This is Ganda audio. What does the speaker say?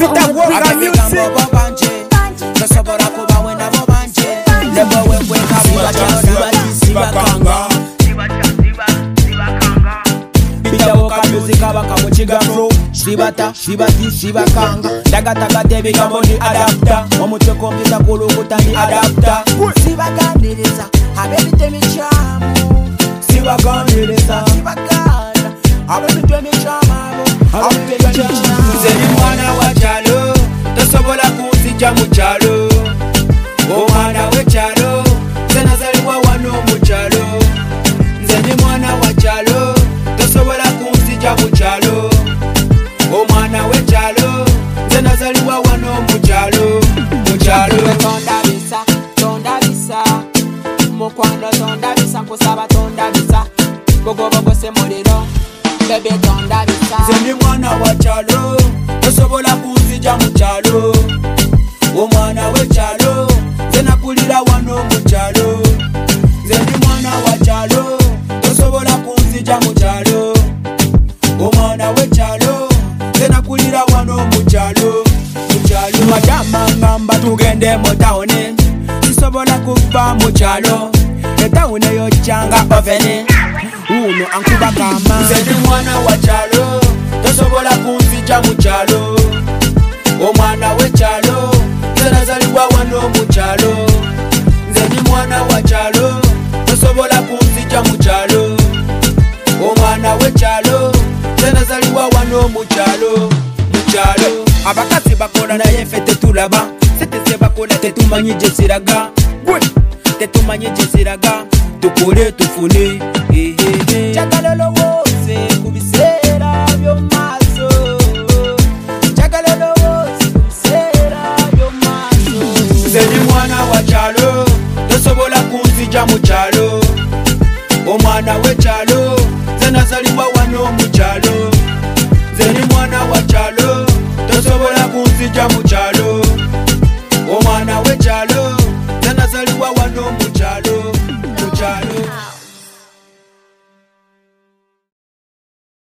Peter Walker music. Tosobora kuba wena bo banje. Lebo wewe sibakanga. Peter Walker music abaka muchiga flow. Sibakanga. Daga debi gamboni adapter. Omuchoko mbita kulukuta ni adapter. Sibaganiriza abebite michamu. Sibaganiriza abebite michamu. Nze ni mwana wa kyalo, tosobola kunzija mu kyalo. Omwana w'ekyalo, nze nazalibwa wano mu kyalo. Nze ni mwana wa kyalo, tosobola kunzija mu kyalo. Omwana w'ekyalo, nze nazalibwa wano mu kyalo. Mu kyalo. Tonda bisa mukwano tonda bisa nkusaba tonda bisa gogobogo se muliro bebe tonda bisa. Nze ni mwana wa kyalo, tosobola kunzija mu kyalo. Omwana w'ekyalo, nze nakulira wano mu kyalo. Nze ni mwana wa kyalo, tosobola kunzija mu kyalo. Omwana w'ekyalo, nze nakulira wano mu kyalo. Majama ngamba tugende mu tawuni, sisobola kuva mu kyalo. Etawuni eyo kyanga oveni, uno ankuba kama. Nze ni mwana wa kyalo, tosobola kunzija mu kyalo. Omwana w'ekyalo, nze nazalibwa wano mu kyalo. Nze ni mwana wa kyalo, tosobola kunzija mu kyalo. Omwana w'ekyalo, nze nazalibwa wano mu kyalo. Mu kyalo abakazi bakola naye ffe tetulaba, sente ze bakola tetumanyi gye ziraga. Tetumanyi gye ziraga, tukole tufune. Njagala olowooze ku biseera by'omumaaso. Njagala olowooze ku biseera by'omumaaso. Nze ni mwana wa kyalo, tosobola kunzija mu kyalo. Omwana w'ekyalo, nze nazalibwa wano mu kyalo. Nze ni mwana wa kyalo, tosobola kunzija mu kyalo. Omwana w'ekyalo, nze nazalibwa wano mu kyalo. Mu kyalo.